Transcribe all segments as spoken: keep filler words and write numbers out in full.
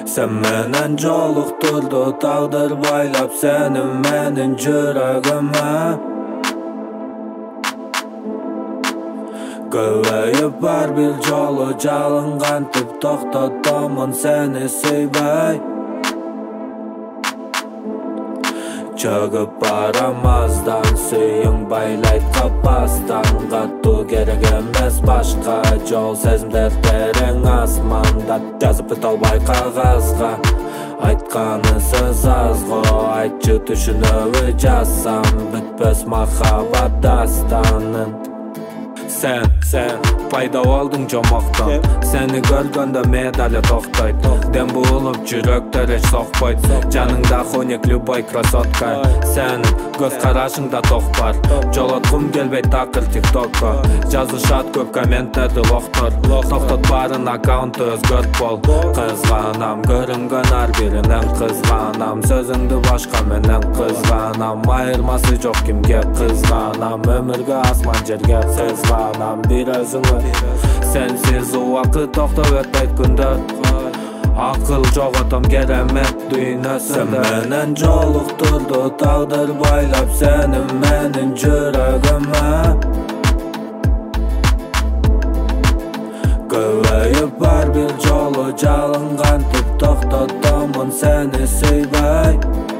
Sen menen jolukturdun tağdır baylap senin menin yüreğime. Göbeyip var bir jolu jalıngan tip toktatamın seni seybey. Çögüp baramazdan suyun baylayt kapastan Gattu gerek emes başka jol sezim defterin asmanda Yazıp bitalbay kağızga Aytkanı söz azgo Aytçı düşünüvü жазsam Bitpes mahabat dastanın Sen, sen payda oldun jomaktan Seni görgönde medalya toktayt Dem bulup жүрөктөр eç sokpayt Janыңda хоник любой красотка Senin göz karашыңда токпар Жолоткум келбейт такыр тиктокко Жазышат көп комменттерди лохтор Токтот барын аккаунтты өзгөрт бол Кызганам көрүнгөн ар биринен Кызганам сөзүңдү башка менен Кызганам айырмасы жок кимге Кызганам өмүргө асман жерге Кызганам бир өзүңө Sensiz убакыт токтоп өтпөйт күндөр Акыл жоготом керемет дүйнөсүндө Sen menen жолуктурду тагдыр байлап Сенин менин жүрөгүмө Көбөйүп бар бир жолу жалынган тип токтотомун сени сүйбөй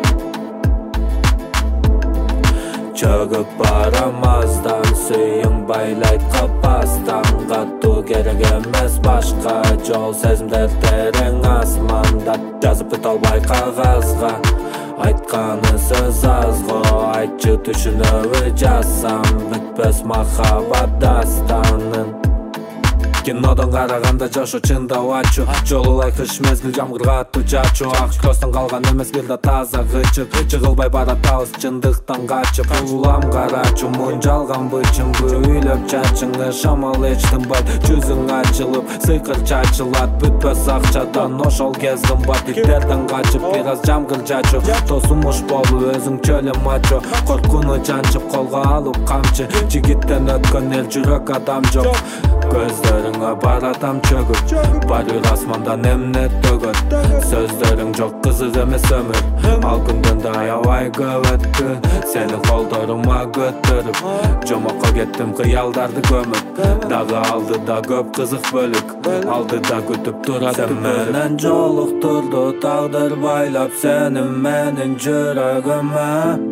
Çögüp baramazdan suyun baylayt kapastan Gattu gerek emes başka jol sezim defterin asmanda Yazıp bitalbay kağızga Aytkanı söz azgo Aytçı düşünüvü жазsam Bitpes mahabat dastanın Кинодон караганда жашоо чындап ачуу Жолулай кыш мезгил жамгырга аттуу жачуу Ак көстөн калган эмес бир да таза кычык Жыгылбай баратабыз чындыктан качып Улам карачуу мун жалган бычыңбы Үйлөп чачыңы шамал эч тынбайт Жүзүң ачылып сыйкыр чачылат Бүтпөс акчадан ошол кез кымбат Иттерден качып бир аз жамгыр жачуу Тосумуш болуп өзүң чөлө мачо Коркуну жанчып колго алып камчы Жигиттен өткөн эл жүрөк адам жок Көздөрүңө баратам чөгүп Барыр асмандан эмне төгөт Сөздөрүң жок кызык эмес өмүр Ал күндөн да аябай көп өттү Сени колдорума көтөрүп Жомокко кеттим кыялдарды көмүп Дагы алдыда көп кызык бөлүк Алдыда күтүп турат Sen менен жолуктурду тагдыр байлап Сенин менин жүрөгүмө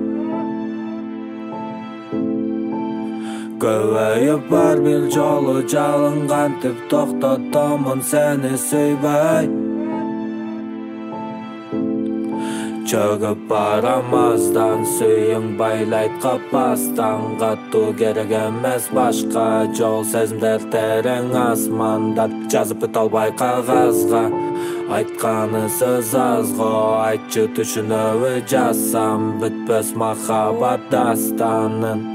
Көбөйүп бар бир жолу жалынган тип токтотомун сени сүйбөй Çögüp baramazdan suyun baylayt kapastan Gattu gerek emes başka jol sezim defterin asmanda Жазып bitalbay kağızga Aytkanı söz azgo Aytçı düşünüvü жазsam Bitpes mahabat dastanın